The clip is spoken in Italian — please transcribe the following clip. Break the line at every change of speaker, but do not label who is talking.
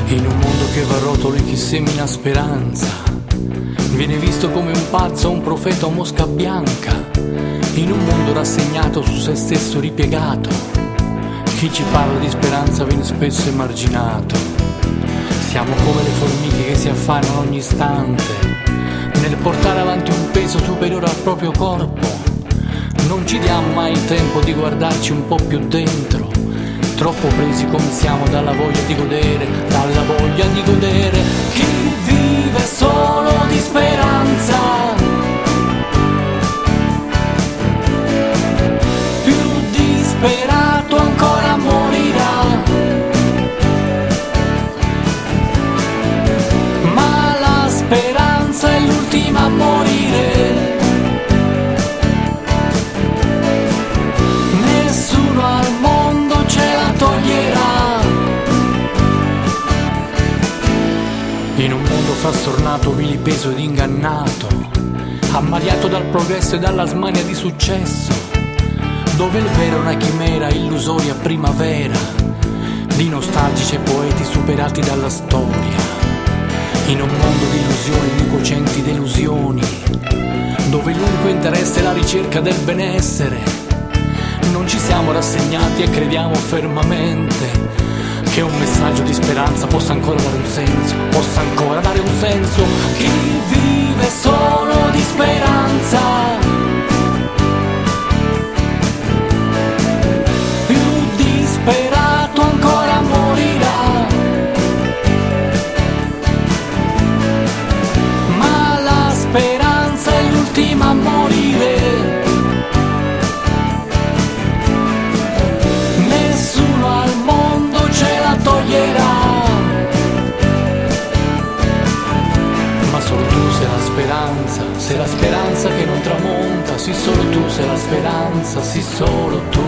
In un mondo che va a rotoli, chi semina speranza viene visto come un pazzo, un profeta o mosca bianca. In un mondo rassegnato, su se stesso ripiegato, chi ci parla di speranza viene spesso emarginato. Siamo come le formiche che si affannano ogni istante nel portare avanti un peso superiore al proprio corpo. Non ci diamo mai il tempo di guardarci un po' più dentro, troppo presi come siamo dalla voglia di godere, dalla voglia di godere. Chi vive solo di speranza, più disperato ancora morirà. Ma la speranza è l'ultima a morire. Nessuno al mondo ce la toglierà. In un mondo frastornato, vilipeso ed ingannato, ammaliato dal progresso e dalla smania di successo, dove il vero è una chimera illusoria primavera di nostalgici e poeti superati dalla storia. In un mondo di illusioni, di cocenti delusioni, dove l'unico interesse è la ricerca del benessere, non ci siamo rassegnati e crediamo fermamente che un messaggio di speranza possa ancora dare un senso, possa ancora dare un senso. Chi vive solo di speranza, più disperato ancora morirà. Ma la speranza è l'ultima a morire. Nessuno al mondo ce la toglierà. Ma solo tu sei la speranza, sei la speranza che non tramonta. Sì, solo tu sei la speranza, sì, solo tu.